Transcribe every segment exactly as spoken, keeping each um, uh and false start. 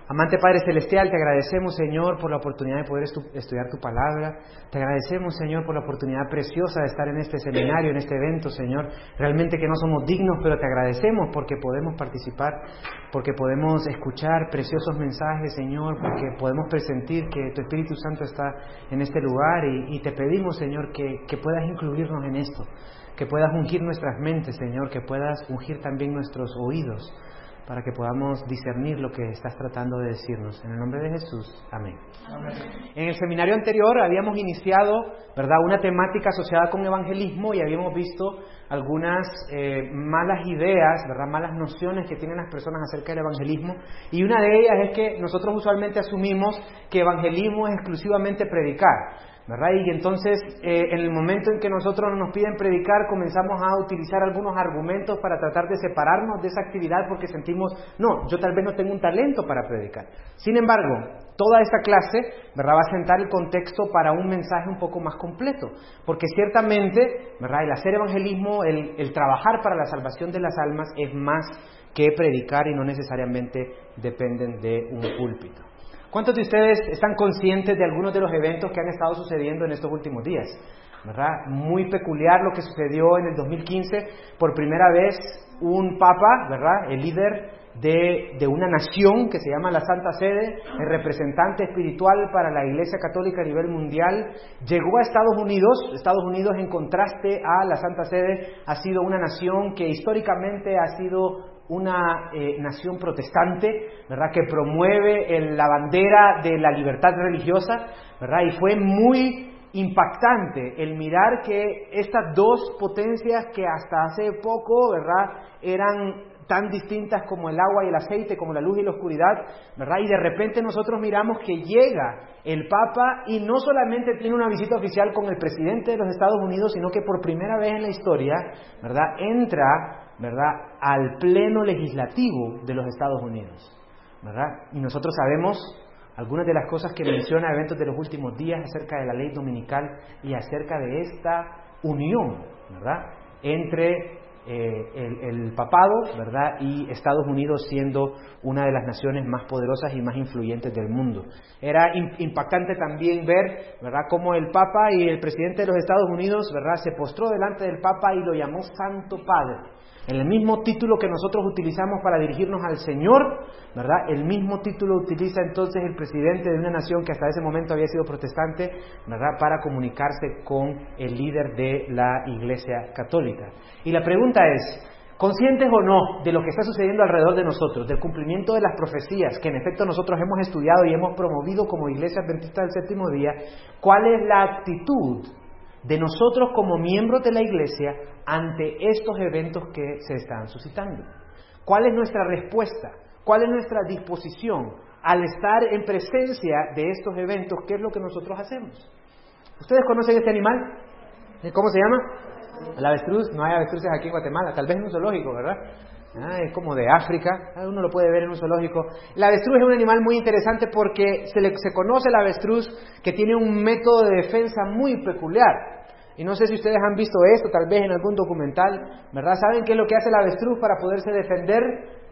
Amante Padre Celestial, te agradecemos, Señor, por la oportunidad de poder estu- estudiar tu palabra. Te agradecemos, Señor, por la oportunidad preciosa de estar en este seminario, en este evento, Señor. Realmente que no somos dignos, pero te agradecemos porque podemos participar, porque podemos escuchar preciosos mensajes, Señor, porque podemos presentir que tu Espíritu Santo está en este lugar y, y te pedimos, Señor, que, que puedas incluirnos en esto, que puedas ungir nuestras mentes, Señor, que puedas ungir también nuestros oídos, para que podamos discernir lo que estás tratando de decirnos. En el nombre de Jesús, amén. Amén. En el seminario anterior habíamos iniciado, ¿verdad?, una temática asociada con evangelismo y habíamos visto algunas eh, malas ideas, ¿verdad?, malas nociones que tienen las personas acerca del evangelismo. Y una de ellas es que nosotros usualmente asumimos que evangelismo es exclusivamente predicar, ¿verdad? Y entonces, eh, en el momento en que nosotros nos piden predicar, comenzamos a utilizar algunos argumentos para tratar de separarnos de esa actividad porque sentimos, no, yo tal vez no tengo un talento para predicar. Sin embargo, toda esta clase, ¿verdad?, va a sentar el contexto para un mensaje un poco más completo, porque ciertamente, ¿verdad?, el hacer evangelismo, el, el trabajar para la salvación de las almas es más que predicar y no necesariamente dependen de un púlpito. ¿Cuántos de ustedes están conscientes de algunos de los eventos que han estado sucediendo en estos últimos días? ¿Verdad? Muy peculiar lo que sucedió en el dos mil quince. Por primera vez, un papa, ¿verdad?, el líder de, de una nación que se llama la Santa Sede, el representante espiritual para la Iglesia Católica a nivel mundial, llegó a Estados Unidos. Estados Unidos, en contraste a la Santa Sede, ha sido una nación que históricamente ha sido una eh, nación protestante, ¿verdad?, que promueve el, la bandera de la libertad religiosa, ¿verdad? Y fue muy impactante el mirar que estas dos potencias que hasta hace poco, ¿verdad?, eran tan distintas como el agua y el aceite, como la luz y la oscuridad, ¿verdad? Y de repente nosotros miramos que llega el Papa y no solamente tiene una visita oficial con el presidente de los Estados Unidos, sino que por primera vez en la historia, ¿verdad?, entra, ¿verdad?, al pleno legislativo de los Estados Unidos, ¿verdad? Y nosotros sabemos algunas de las cosas que menciona eventos de los últimos días acerca de la ley dominical y acerca de esta unión, ¿verdad?, entre eh, el, el papado, ¿verdad?, y Estados Unidos siendo una de las naciones más poderosas y más influyentes del mundo. Era impactante también ver, ¿verdad?, cómo el Papa y el presidente de los Estados Unidos, ¿verdad?, se postró delante del Papa y lo llamó Santo Padre. En el mismo título que nosotros utilizamos para dirigirnos al Señor, ¿verdad?, el mismo título utiliza entonces el presidente de una nación que hasta ese momento había sido protestante, ¿verdad?, para comunicarse con el líder de la Iglesia Católica. Y la pregunta es, conscientes o no de lo que está sucediendo alrededor de nosotros, del cumplimiento de las profecías que en efecto nosotros hemos estudiado y hemos promovido como Iglesia Adventista del Séptimo Día, ¿cuál es la actitud de nosotros como miembros de la Iglesia ante estos eventos que se están suscitando? ¿Cuál es nuestra respuesta? ¿Cuál es nuestra disposición al estar en presencia de estos eventos? ¿Qué es lo que nosotros hacemos? ¿Ustedes conocen este animal? ¿Cómo se llama? El avestruz. No hay avestruces aquí en Guatemala, tal vez en un zoológico, ¿verdad? Ah, es como de África, uno lo puede ver en un zoológico. El avestruz es un animal muy interesante porque se, le, se conoce el avestruz que tiene un método de defensa muy peculiar. Y no sé si ustedes han visto esto, tal vez en algún documental, ¿verdad? ¿Saben qué es lo que hace el avestruz para poderse defender?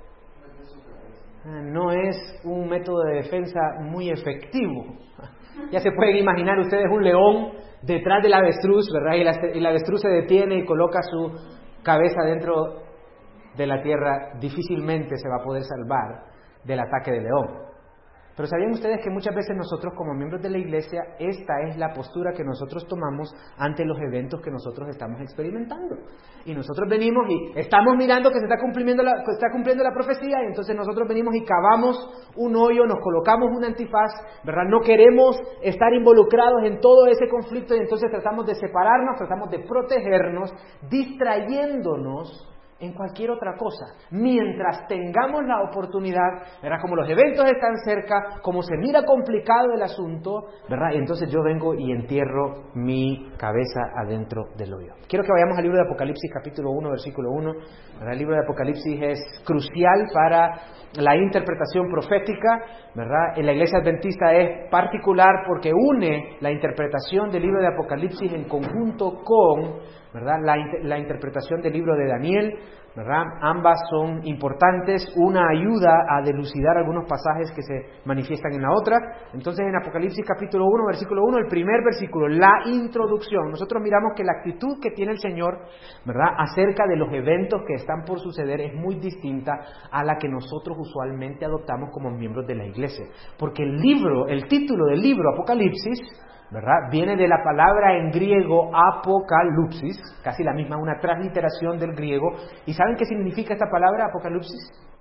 Ah, no es un método de defensa muy efectivo. Ya se pueden imaginar ustedes un león detrás del avestruz, ¿verdad? Y, la, y el avestruz se detiene y coloca su cabeza dentro de la tierra, difícilmente se va a poder salvar del ataque del león. Pero ¿sabían ustedes que muchas veces nosotros como miembros de la Iglesia, esta es la postura que nosotros tomamos ante los eventos que nosotros estamos experimentando? Y nosotros venimos y estamos mirando que se está cumpliendo la, que está cumpliendo la profecía, y entonces nosotros venimos y cavamos un hoyo, nos colocamos un antifaz, ¿verdad? No queremos estar involucrados en todo ese conflicto y entonces tratamos de separarnos, tratamos de protegernos, distrayéndonos en cualquier otra cosa, mientras tengamos la oportunidad, ¿verdad? Como los eventos están cerca, como se mira complicado el asunto, ¿verdad? Y entonces yo vengo y entierro mi cabeza adentro del hoyo. Quiero que vayamos al libro de Apocalipsis, capítulo uno, versículo uno. ¿verdad? El libro de Apocalipsis es crucial para la interpretación profética, ¿verdad? En la Iglesia Adventista es particular porque une la interpretación del libro de Apocalipsis en conjunto con, ¿verdad?, la, la interpretación del libro de Daniel, ¿verdad? Ambas son importantes, una ayuda a dilucidar algunos pasajes que se manifiestan en la otra. Entonces en Apocalipsis capítulo uno, versículo uno, el primer versículo, la introducción, nosotros miramos que la actitud que tiene el Señor, ¿verdad?, acerca de los eventos que están por suceder es muy distinta a la que nosotros usualmente adoptamos como miembros de la iglesia, porque el libro, el título del libro Apocalipsis, ¿verdad?, viene de la palabra en griego apocalipsis, casi la misma, una transliteración del griego. ¿Y saben qué significa esta palabra apocalipsis?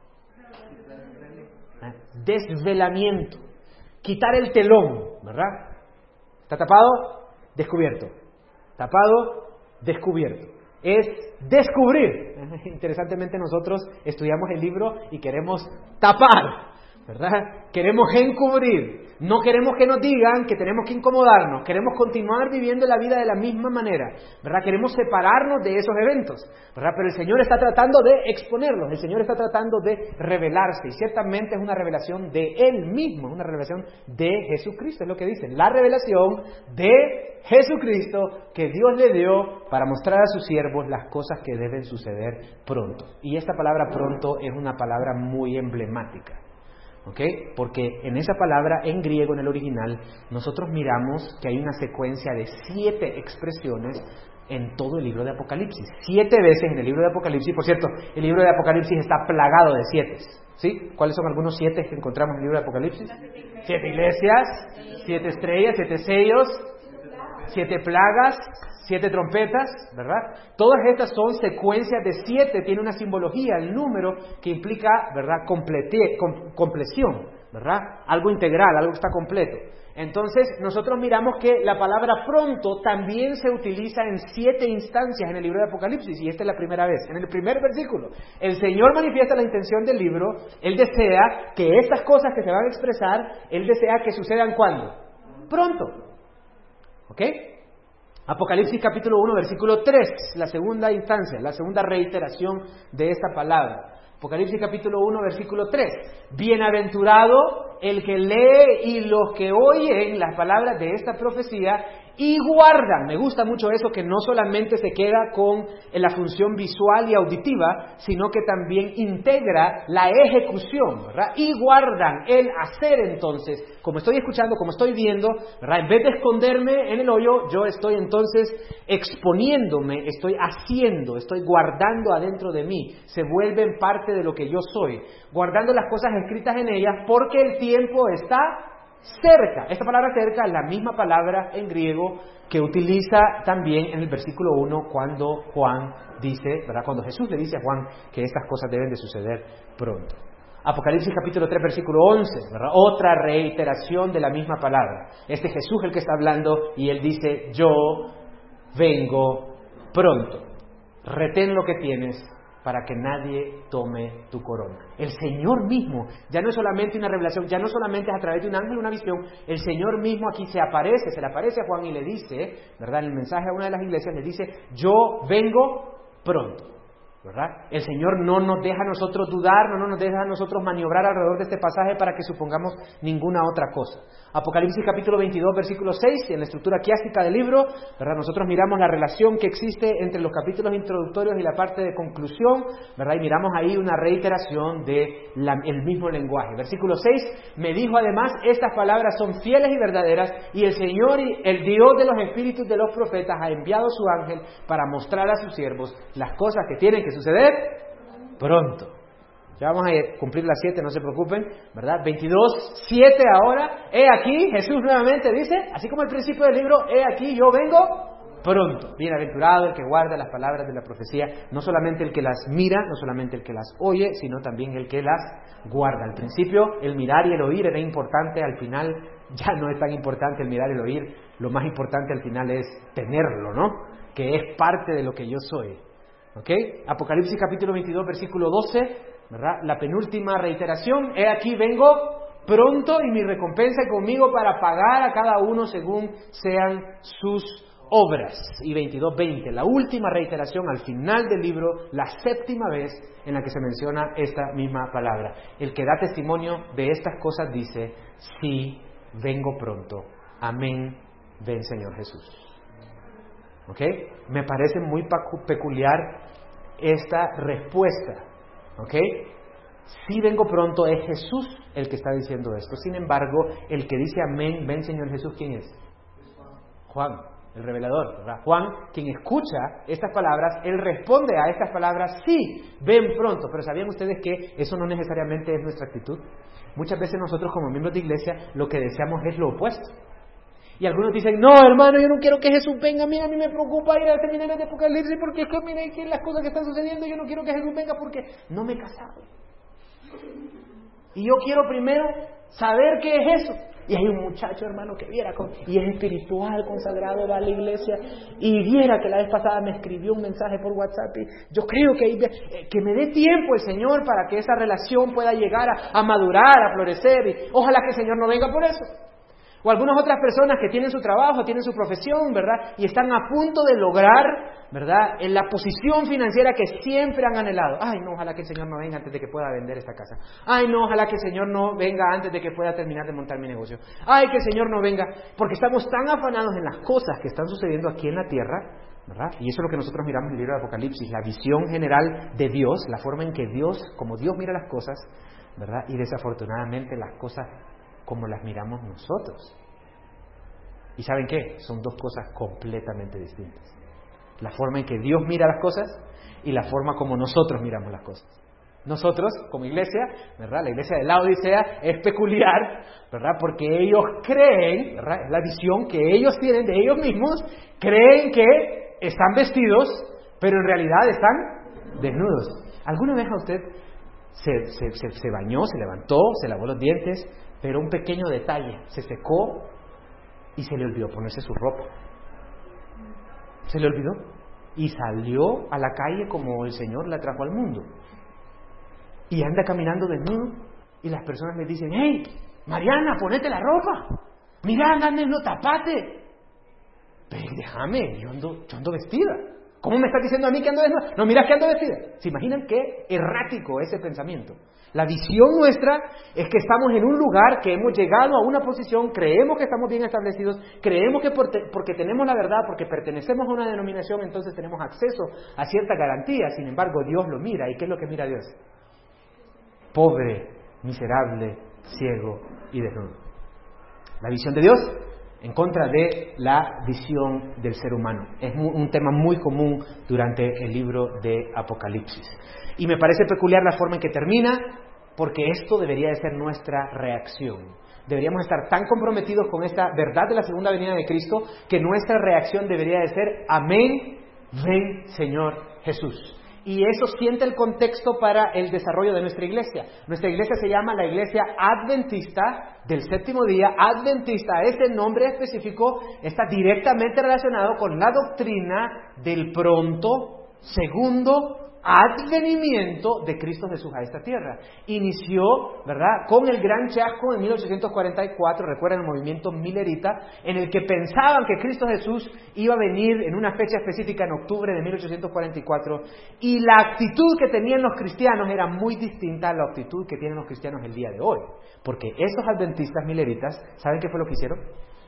Desvelamiento, quitar el telón, ¿verdad? ¿Está tapado? Descubierto. Tapado, descubierto. Es descubrir. Interesantemente nosotros estudiamos el libro y queremos tapar, ¿verdad? Queremos encubrir. No queremos que nos digan que tenemos que incomodarnos. Queremos continuar viviendo la vida de la misma manera, ¿verdad? Queremos separarnos de esos eventos, ¿verdad? Pero el Señor está tratando de exponerlos. El Señor está tratando de revelarse. Y ciertamente es una revelación de Él mismo, una revelación de Jesucristo. Es lo que dicen. La revelación de Jesucristo que Dios le dio para mostrar a sus siervos las cosas que deben suceder pronto. Y esta palabra pronto es una palabra muy emblemática. ¿Ok? Porque en esa palabra, en griego, en el original, nosotros miramos que hay una secuencia de siete expresiones en todo el libro de Apocalipsis. Siete veces en el libro de Apocalipsis. Por cierto, el libro de Apocalipsis está plagado de siete. ¿Sí? ¿Cuáles son algunos siete que encontramos en el libro de Apocalipsis? Siete iglesias, siete estrellas, siete sellos, siete plagas, siete trompetas, ¿verdad? Todas estas son secuencias de siete, tiene una simbología, el número que implica, ¿verdad?, complete, com, compleción, ¿verdad? Algo integral, algo que está completo. Entonces, nosotros miramos que la palabra pronto también se utiliza en siete instancias en el libro de Apocalipsis, y esta es la primera vez. En el primer versículo, el Señor manifiesta la intención del libro. Él desea que estas cosas que se van a expresar, Él desea que sucedan ¿cuándo? Pronto. ¿Ok? Apocalipsis capítulo uno, versículo tres, la segunda instancia, la segunda reiteración de esta palabra. Apocalipsis capítulo uno, versículo tres. Bienaventurado el que lee y los que oyen las palabras de esta profecía y guardan. Me gusta mucho eso, que no solamente se queda con la función visual y auditiva, sino que también integra la ejecución, ¿verdad? Y guardan el hacer. Entonces, como estoy escuchando, como estoy viendo, ¿verdad?, en vez de esconderme en el hoyo, yo estoy entonces exponiéndome, estoy haciendo, estoy guardando adentro de mí. Se vuelven parte de lo que yo soy, guardando las cosas escritas en ellas, porque el tiempo está cerca. Esta palabra cerca es la misma palabra en griego que utiliza también en el versículo uno cuando Juan dice, ¿verdad?, cuando Jesús le dice a Juan que estas cosas deben de suceder pronto. Apocalipsis capítulo tres, versículo once, ¿verdad?, otra reiteración de la misma palabra. Este Jesús el que está hablando y él dice, yo vengo pronto. Retén lo que tienes para que nadie tome tu corona. El Señor mismo, ya no es solamente una revelación, ya no solamente es a través de un ángel, una visión, el Señor mismo aquí se aparece, se le aparece a Juan y le dice, ¿verdad?, en el mensaje a una de las iglesias, le dice, yo vengo pronto, ¿verdad? El Señor no nos deja a nosotros dudar, no nos deja a nosotros maniobrar alrededor de este pasaje para que supongamos ninguna otra cosa. Apocalipsis capítulo veintidós, versículo seis, en la estructura quiástica del libro, ¿verdad?, nosotros miramos la relación que existe entre los capítulos introductorios y la parte de conclusión, ¿verdad?, y miramos ahí una reiteración del mismo lenguaje. Versículo seis, me dijo además, estas palabras son fieles y verdaderas, y el Señor, el Dios de los espíritus de los profetas, ha enviado su ángel para mostrar a sus siervos las cosas que tienen que suceder pronto. Ya vamos a cumplir las siete, no se preocupen, ¿verdad? veintidós, siete ahora. He aquí, Jesús nuevamente dice, así como al principio del libro, he aquí, yo vengo pronto. Bienaventurado el que guarda las palabras de la profecía, no solamente el que las mira, no solamente el que las oye, sino también el que las guarda. Al principio, el mirar y el oír era importante, al final ya no es tan importante el mirar y el oír, lo más importante al final es tenerlo, ¿no? Que es parte de lo que yo soy. ¿Ok? Apocalipsis capítulo veintidós, versículo doce, ¿verdad? La penúltima reiteración, he aquí vengo pronto y mi recompensa conmigo para pagar a cada uno según sean sus obras. Y veintidós, veinte, la última reiteración al final del libro, la séptima vez en la que se menciona esta misma palabra. El que da testimonio de estas cosas dice, sí, vengo pronto. Amén, ven Señor Jesús. ¿Ok? Me parece muy peculiar esta respuesta. ¿Ok? Si vengo pronto, es Jesús el que está diciendo esto. Sin embargo, el que dice amén, ven Señor Jesús, ¿quién es? Juan, el revelador, ¿verdad? Juan, quien escucha estas palabras, él responde a estas palabras, sí, ven pronto. Pero ¿sabían ustedes que eso no necesariamente es nuestra actitud? Muchas veces nosotros como miembros de iglesia lo que deseamos es lo opuesto. Y algunos dicen, no hermano, yo no quiero que Jesús venga, mira, a mí me preocupa ir al seminario de Apocalipsis porque es que mira que las cosas que están sucediendo, yo no quiero que Jesús venga porque no me he casado. Y yo quiero primero saber qué es eso. Y hay un muchacho, hermano, que viera, con, y es espiritual, consagrado, va a la iglesia, y viera que la vez pasada me escribió un mensaje por WhatsApp, y yo creo que, eh, que me dé tiempo el Señor para que esa relación pueda llegar a, a madurar, a florecer, y ojalá que el Señor no venga por eso. O algunas otras personas que tienen su trabajo, tienen su profesión, ¿verdad? Y están a punto de lograr, ¿verdad?, en la posición financiera que siempre han anhelado. Ay, no, ojalá que el Señor no venga antes de que pueda vender esta casa. Ay, no, ojalá que el Señor no venga antes de que pueda terminar de montar mi negocio. Ay, que el Señor no venga, porque estamos tan afanados en las cosas que están sucediendo aquí en la tierra, ¿verdad? Y eso es lo que nosotros miramos en el libro de Apocalipsis, la visión general de Dios, la forma en que Dios, como Dios mira las cosas, ¿verdad? Y desafortunadamente las cosas como las miramos nosotros. ¿Y saben qué? Son dos cosas completamente distintas. La forma en que Dios mira las cosas y la forma como nosotros miramos las cosas. Nosotros, como iglesia, ¿verdad? La iglesia de la Odisea es peculiar, ¿verdad? Porque ellos creen, ¿verdad? Es la visión que ellos tienen de ellos mismos, creen que están vestidos, pero en realidad están desnudos. ¿Alguna vez a usted se, se, se, se bañó, se levantó, se lavó los dientes, pero un pequeño detalle, se secó y se le olvidó ponerse su ropa? Se le olvidó y salió a la calle como el Señor la trajo al mundo y anda caminando desnudo y las personas le dicen, hey, Mariana, ponete la ropa, mira, anda, no, tapate. Pero déjame, yo ando, yo ando vestida. ¿Cómo me estás diciendo a mí que ando desnuda? No, mira que ando vestida. ¿Se imaginan qué errático ese pensamiento? La visión nuestra es que estamos en un lugar, que hemos llegado a una posición, creemos que estamos bien establecidos, creemos que por te, porque tenemos la verdad, porque pertenecemos a una denominación, entonces tenemos acceso a cierta garantía. Sin embargo, Dios lo mira. ¿Y qué es lo que mira Dios? Pobre, miserable, ciego y desnudo. La visión de Dios en contra de la visión del ser humano. Es un tema muy común durante el libro de Apocalipsis. Y me parece peculiar la forma en que termina, porque esto debería de ser nuestra reacción. Deberíamos estar tan comprometidos con esta verdad de la segunda venida de Cristo, que nuestra reacción debería de ser, amén, ven Señor Jesús. Y eso siente el contexto para el desarrollo de nuestra iglesia. Nuestra iglesia se llama la Iglesia Adventista del Séptimo Día. Adventista, este nombre específico está directamente relacionado con la doctrina del pronto, segundo, advenimiento de Cristo Jesús a esta tierra. Inició, ¿verdad?, con el gran chasco en mil ochocientos cuarenta y cuatro, recuerdan el movimiento milerita, en el que pensaban que Cristo Jesús iba a venir en una fecha específica en octubre de mil ochocientos cuarenta y cuatro, y la actitud que tenían los cristianos era muy distinta a la actitud que tienen los cristianos el día de hoy, porque esos adventistas mileritas, ¿saben qué fue lo que hicieron?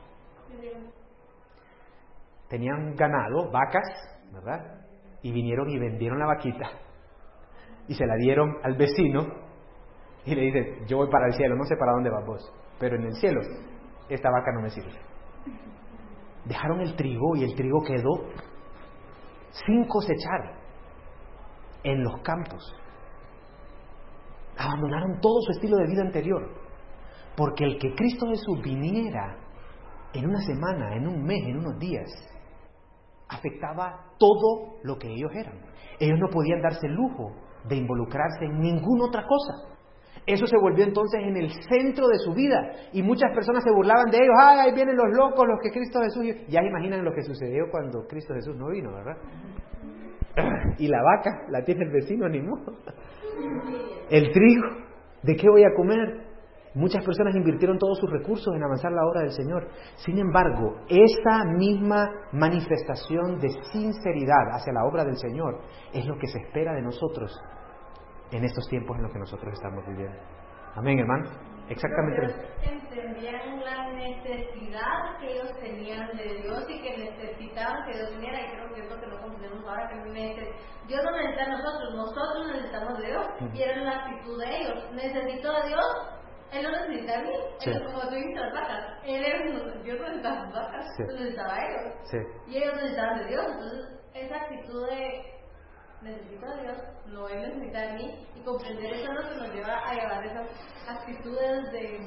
Tenían ganado, vacas, ¿verdad?, y vinieron y vendieron la vaquita y se la dieron al vecino y le dicen, yo voy para el cielo, no sé para dónde vas vos, pero en el cielo esta vaca no me sirve. Dejaron el trigo y el trigo quedó sin cosechar en los campos. Abandonaron todo su estilo de vida anterior, porque el que Cristo Jesús viniera en una semana, en un mes, en unos días, afectaba todo lo que ellos eran. Ellos no podían darse el lujo de involucrarse en ninguna otra cosa. Eso se volvió entonces en el centro de su vida, y muchas personas se burlaban de ellos. ¡Ay, ahí vienen los locos, los que Cristo Jesús! Ya imaginan lo que sucedió cuando Cristo Jesús no vino, ¿verdad? Y la vaca la tiene el vecino, ni modo. El trigo, ¿de qué voy a comer? Muchas personas invirtieron todos sus recursos en avanzar la obra del Señor. Sin embargo, esa misma manifestación de sinceridad hacia la obra del Señor es lo que se espera de nosotros en estos tiempos en los que nosotros estamos viviendo. Amén, hermano. Exactamente. Ellos entendían la necesidad que ellos tenían de Dios y que necesitaban que Dios viniera, y creo que es lo que no comprendemos ahora, que me dice, Dios no necesita a nosotros, nosotros necesitamos de Dios, uh-huh. y era la actitud de ellos, necesito a Dios, Él no necesita a mí, sí. Él, como tú dices, las vacas, Él era, Dios necesitaba a sus vacas, sí. Él necesitaba a ellos, sí. Y ellos necesitaban de Dios, entonces esa actitud de necesito a Dios, no Él necesita a mí, y comprender eso es lo que nos lleva a llevar esas actitudes de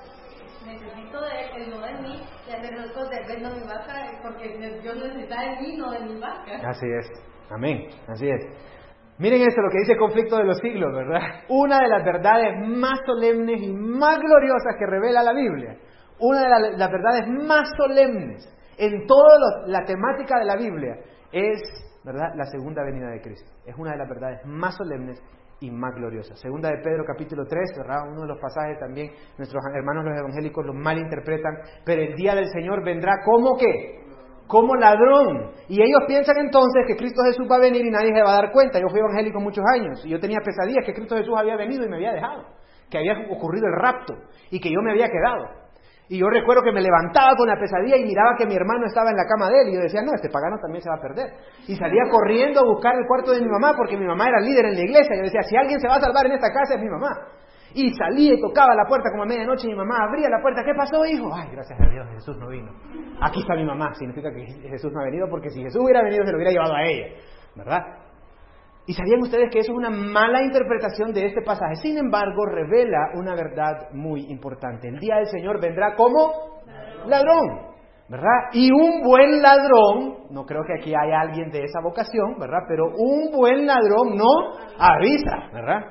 necesito de Él, Él no de mí, y hacer las cosas de vendo mi vaca, porque Dios necesita de mí, no de mi vaca. Así es, amén, así es. Miren esto, lo que dice el conflicto de los siglos, ¿verdad? Una de las verdades más solemnes y más gloriosas que revela la Biblia, una de la, las verdades más solemnes en toda la temática de la Biblia es, ¿verdad?, la segunda venida de Cristo. Es una de las verdades más solemnes y más gloriosas. Segunda de Pedro capítulo tres, ¿verdad? Uno de los pasajes también, nuestros hermanos los evangélicos lo malinterpretan, pero el día del Señor vendrá como ¿qué? Como ladrón. Y ellos piensan entonces que Cristo Jesús va a venir y nadie se va a dar cuenta. Yo fui evangélico muchos años y yo tenía pesadillas que Cristo Jesús había venido y me había dejado, que había ocurrido el rapto y que yo me había quedado. Y yo recuerdo que me levantaba con la pesadilla y miraba que mi hermano estaba en la cama de él. Y yo decía, no, este pagano también se va a perder. Y salía corriendo a buscar el cuarto de mi mamá, porque mi mamá era líder en la iglesia. Yo decía, si alguien se va a salvar en esta casa es mi mamá. Y salía y tocaba la puerta como a medianoche y mi mamá abría la puerta. ¿Qué pasó, hijo? Ay, gracias a Dios, Jesús no vino. Aquí está mi mamá. Significa que Jesús no ha venido, porque si Jesús hubiera venido se lo hubiera llevado a ella, ¿verdad? ¿Y sabían ustedes que eso es una mala interpretación de este pasaje? Sin embargo, revela una verdad muy importante. El día del Señor vendrá como ladrón, ¿verdad? Y un buen ladrón, no creo que aquí haya alguien de esa vocación, ¿verdad? Pero un buen ladrón no avisa, ¿verdad?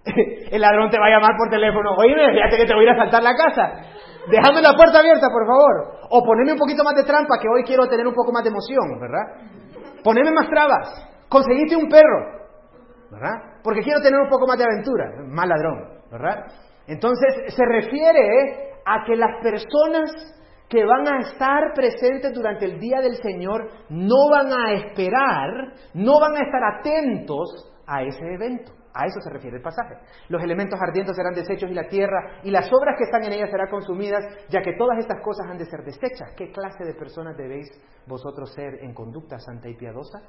El ladrón te va a llamar por teléfono, oye, fíjate que te voy a ir a asaltar la casa, déjame la puerta abierta, por favor, o poneme un poquito más de trampa, que hoy quiero tener un poco más de emoción, ¿verdad? Poneme más trabas, conseguiste un perro, ¿verdad? Porque quiero tener un poco más de aventura. Mal ladrón, ¿verdad? Entonces se refiere a que las personas que van a estar presentes durante el día del Señor no van a esperar, no van a estar atentos a ese evento. A eso se refiere el pasaje. Los elementos ardientes serán deshechos y la tierra y las obras que están en ella serán consumidas, ya que todas estas cosas han de ser deshechas. ¿Qué clase de personas debéis vosotros ser en conducta santa y piadosa?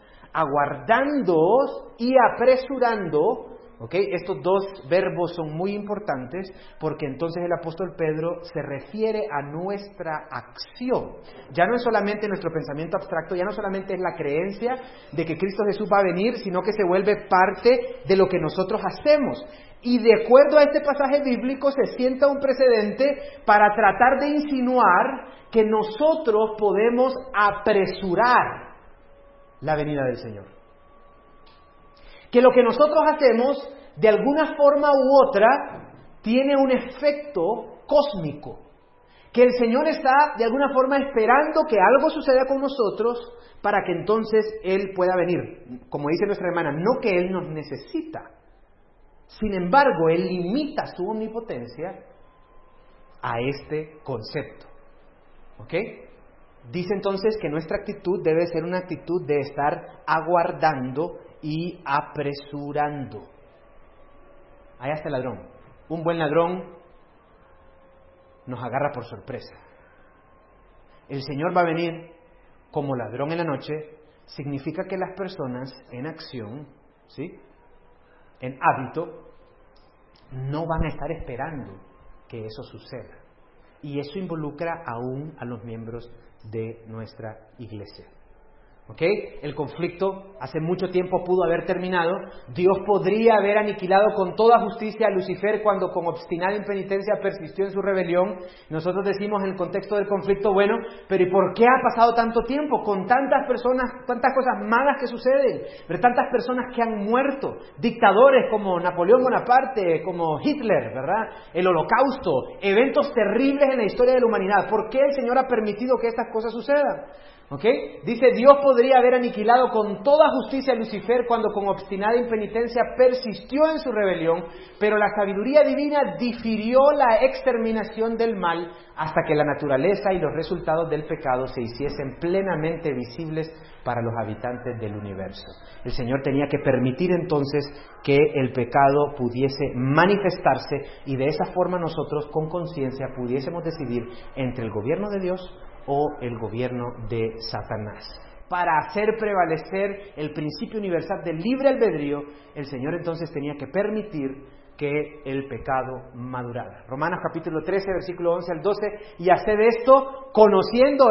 Aguardándoos y apresurando. ¿Ok? Estos dos verbos son muy importantes porque entonces el apóstol Pedro se refiere a nuestra acción. Ya no es solamente nuestro pensamiento abstracto, ya no solamente es la creencia de que Cristo Jesús va a venir, sino que se vuelve parte de lo que nosotros hacemos. Y de acuerdo a este pasaje bíblico se sienta un precedente para tratar de insinuar que nosotros podemos apresurar la venida del Señor. Que lo que nosotros hacemos, de alguna forma u otra, tiene un efecto cósmico. Que el Señor está, de alguna forma, esperando que algo suceda con nosotros para que entonces Él pueda venir. Como dice nuestra hermana, no que Él nos necesita. Sin embargo, Él limita su omnipotencia a este concepto. ¿Ok? Dice entonces que nuestra actitud debe ser una actitud de estar aguardando y apresurando. Allá está el ladrón. Un buen ladrón nos agarra por sorpresa. El Señor va a venir como ladrón en la noche. Significa que las personas en acción, ¿sí?, en hábito, no van a estar esperando que eso suceda. Y eso involucra aún a los miembros de nuestra iglesia. ¿Ok? El conflicto hace mucho tiempo pudo haber terminado. Dios podría haber aniquilado con toda justicia a Lucifer cuando con obstinada impenitencia persistió en su rebelión. Nosotros decimos en el contexto del conflicto, bueno, pero ¿y por qué ha pasado tanto tiempo? Con tantas personas, tantas cosas malas que suceden, pero tantas personas que han muerto, dictadores como Napoleón Bonaparte, como Hitler, ¿verdad? El Holocausto, eventos terribles en la historia de la humanidad. ¿Por qué el Señor ha permitido que estas cosas sucedan? ¿Ok? Dice, Dios podría haber aniquilado con toda justicia a Lucifer cuando con obstinada impenitencia persistió en su rebelión, pero la sabiduría divina difirió la exterminación del mal hasta que la naturaleza y los resultados del pecado se hiciesen plenamente visibles para los habitantes del universo. El Señor tenía que permitir entonces que el pecado pudiese manifestarse y de esa forma nosotros con conciencia pudiésemos decidir entre el gobierno de Dios o el gobierno de Satanás. Para hacer prevalecer el principio universal del libre albedrío, el Señor entonces tenía que permitir que el pecado madurara. Romanos capítulo trece, versículo once al doce, y haced esto conociendo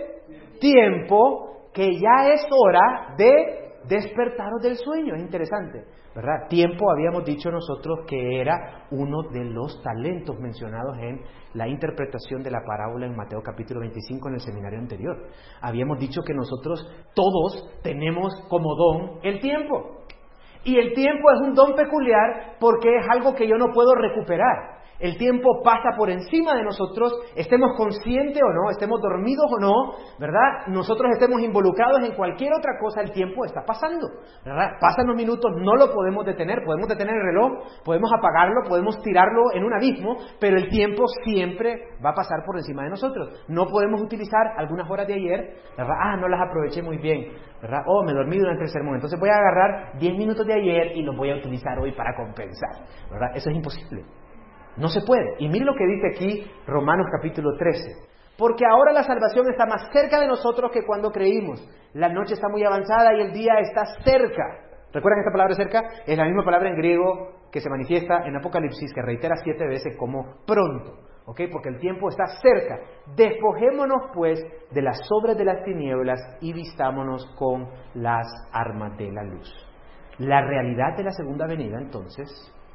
el tiempo, que ya es hora de despertaros del sueño. Es interesante, ¿verdad? Tiempo, habíamos dicho nosotros que era uno de los talentos mencionados en la interpretación de la parábola en Mateo capítulo veinticinco en el seminario anterior. Habíamos dicho que nosotros todos tenemos como don el tiempo. Y el tiempo es un don peculiar porque es algo que yo no puedo recuperar. El tiempo pasa por encima de nosotros, estemos conscientes o no, estemos dormidos o no, ¿verdad? Nosotros estemos involucrados en cualquier otra cosa, el tiempo está pasando, ¿verdad? Pasan los minutos, no lo podemos detener, podemos detener el reloj, podemos apagarlo, podemos tirarlo en un abismo, pero el tiempo siempre va a pasar por encima de nosotros. No podemos utilizar algunas horas de ayer, ¿verdad? Ah, no las aproveché muy bien, ¿verdad? Oh, me dormí durante el sermón, entonces voy a agarrar diez minutos de ayer y los voy a utilizar hoy para compensar, ¿verdad? Eso es imposible. No se puede. Y mire lo que dice aquí Romanos capítulo trece. Porque ahora la salvación está más cerca de nosotros que cuando creímos. La noche está muy avanzada y el día está cerca. ¿Recuerdan que esta palabra cerca? Es la misma palabra en griego que se manifiesta en Apocalipsis, que reitera siete veces como pronto. ¿Ok? Porque el tiempo está cerca. Despojémonos pues de las obras de las tinieblas y vistámonos con las armas de la luz. La realidad de la segunda venida entonces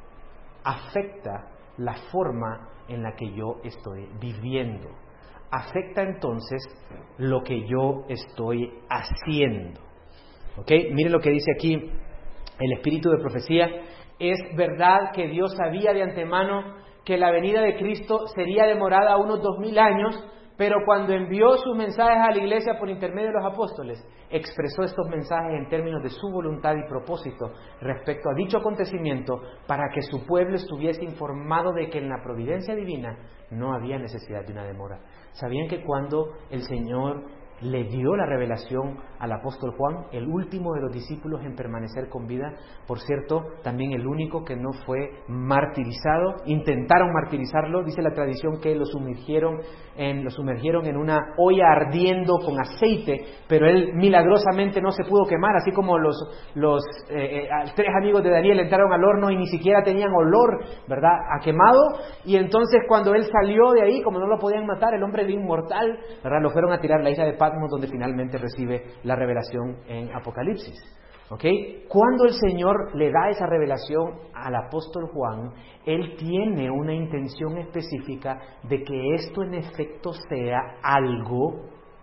afecta la forma en la que yo estoy viviendo. Afecta entonces lo que yo estoy haciendo. ¿Ok? Mire lo que dice aquí el espíritu de profecía. Es verdad que Dios sabía de antemano que la venida de Cristo sería demorada unos dos mil años, pero cuando envió sus mensajes a la iglesia por intermedio de los apóstoles, expresó estos mensajes en términos de su voluntad y propósito respecto a dicho acontecimiento para que su pueblo estuviese informado de que en la providencia divina no había necesidad de una demora. ¿Sabían que cuando el Señor le dio la revelación al apóstol Juan, el último de los discípulos en permanecer con vida, por cierto, también el único que no fue martirizado? Intentaron martirizarlo, dice la tradición que lo sumergieron en, lo sumergieron en una olla ardiendo con aceite, pero él milagrosamente no se pudo quemar, así como los, los eh, eh, tres amigos de Daniel entraron al horno y ni siquiera tenían olor, ¿verdad?, a quemado. Y entonces cuando él salió de ahí, como no lo podían matar, el hombre de inmortal, ¿verdad?, lo fueron a tirar a la isla de Patmos, donde finalmente recibe la revelación en Apocalipsis. ¿Okay? Cuando el Señor le da esa revelación al apóstol Juan, él tiene una intención específica de que esto en efecto sea algo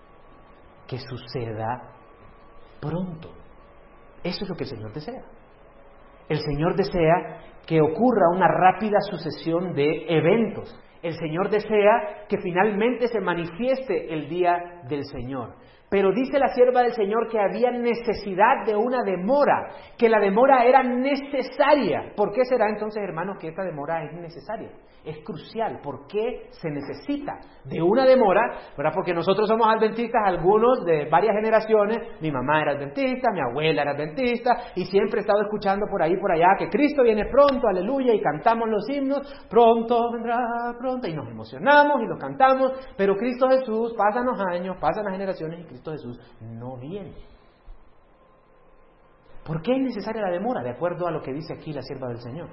que suceda pronto. Eso es lo que el Señor desea. El Señor desea que ocurra una rápida sucesión de eventos. El Señor desea que finalmente se manifieste el día del Señor. Pero dice la sierva del Señor que había necesidad de una demora, que la demora era necesaria. ¿Por qué será entonces, hermanos, que esta demora es necesaria? Es crucial. ¿Por qué se necesita de una demora? ¿Verdad? Porque nosotros somos adventistas, algunos de varias generaciones. Mi mamá era adventista, mi abuela era adventista, y siempre he estado escuchando por ahí, por allá, que Cristo viene pronto, aleluya, y cantamos los himnos, pronto vendrá, pronto, y nos emocionamos y los cantamos, pero Cristo Jesús, pasan los años, pasan las generaciones, y Cristo Jesús no viene. ¿Por qué es necesaria la demora? De acuerdo a lo que dice aquí la sierva del Señor.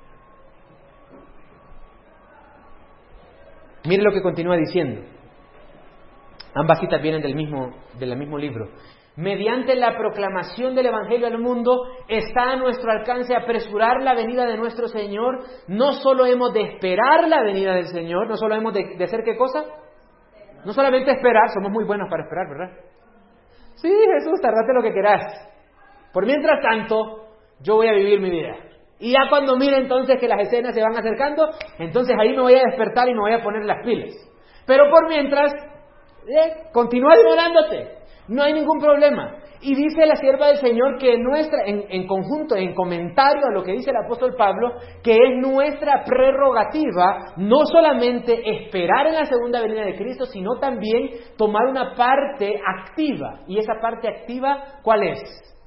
Mire lo que continúa diciendo. Ambas citas vienen del mismo, del mismo libro. Mediante la proclamación del Evangelio al mundo, está a nuestro alcance apresurar la venida de nuestro Señor. No solo hemos de esperar la venida del Señor, no solo hemos de, de hacer ¿qué cosa? No solamente esperar, somos muy buenos para esperar, ¿verdad? Sí, Jesús, tardate lo que quieras. Por mientras tanto, yo voy a vivir mi vida. Y ya cuando mire entonces que las escenas se van acercando, entonces ahí me voy a despertar y me voy a poner las pilas. Pero por mientras, eh, continúa demorándote. No hay ningún problema. Y dice la sierva del Señor que nuestra, en, en conjunto, en comentario a lo que dice el apóstol Pablo, que es nuestra prerrogativa no solamente esperar en la segunda venida de Cristo, sino también tomar una parte activa. ¿Y esa parte activa cuál es?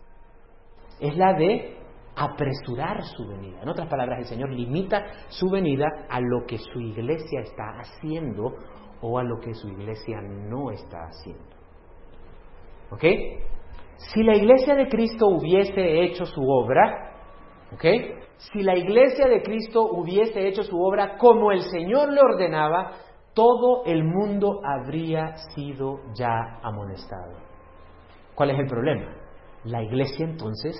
Es la de apresurar su venida. En otras palabras, el Señor limita su venida a lo que su iglesia está haciendo o a lo que su iglesia no está haciendo. ¿Ok? Si la iglesia de Cristo hubiese hecho su obra, ¿ok? Si la iglesia de Cristo hubiese hecho su obra como el Señor le ordenaba, todo el mundo habría sido ya amonestado. ¿Cuál es el problema? La iglesia entonces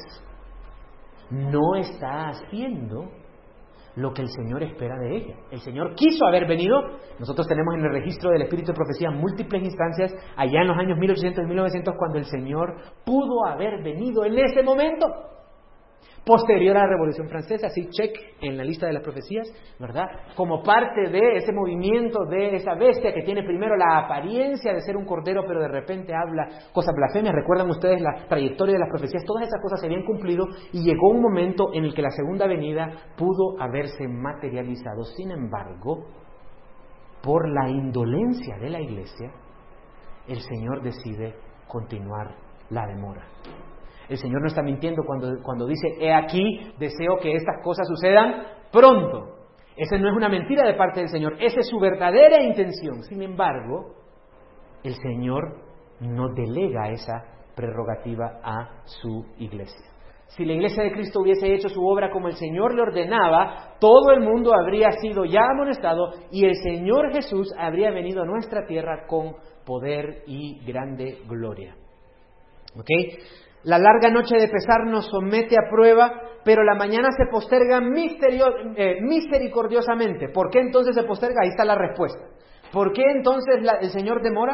no está haciendo lo que el Señor espera de ella. El Señor quiso haber venido. Nosotros tenemos en el registro del Espíritu de Profecía múltiples instancias allá en los años mil ochocientos y mil novecientos cuando el Señor pudo haber venido en ese momento. Posterior a la Revolución Francesa, así check en la lista de las profecías, ¿verdad? Como parte de ese movimiento de esa bestia que tiene primero la apariencia de ser un cordero, pero de repente habla cosas blasfemias. Recuerdan ustedes la trayectoria de las profecías, todas esas cosas se habían cumplido y llegó un momento en el que la segunda venida pudo haberse materializado. Sin embargo, por la indolencia de la iglesia, el Señor decide continuar la demora. El Señor no está mintiendo cuando, cuando dice, he aquí, deseo que estas cosas sucedan pronto. Esa no es una mentira de parte del Señor, esa es su verdadera intención. Sin embargo, el Señor no delega esa prerrogativa a su iglesia. Si la iglesia de Cristo hubiese hecho su obra como el Señor le ordenaba, todo el mundo habría sido ya amonestado y el Señor Jesús habría venido a nuestra tierra con poder y grande gloria. ¿Ok? La larga noche de pesar nos somete a prueba, pero la mañana se posterga misterio- eh, misericordiosamente. ¿Por qué entonces se posterga? Ahí está la respuesta. ¿Por qué entonces la, el Señor demora?